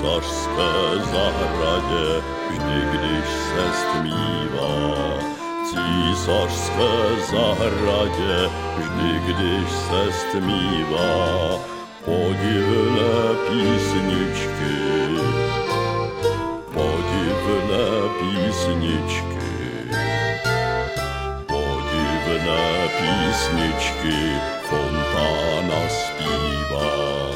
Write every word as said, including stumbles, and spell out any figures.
císařské zahradě, vždy když se stmívá. V císařské zahradě, vždy když se stmívá, podivné písničky, podivné písničky, podivné písničky fontána zpívá.